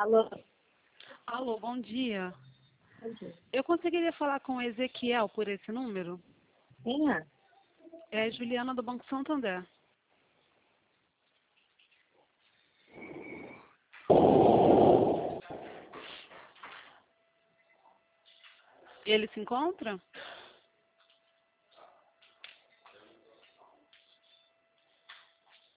Alô? Alô, bom dia. Bom dia. Eu conseguiria falar com o Ezequiel por esse número? Quem é? É Juliana do Banco Santander. Ele se encontra?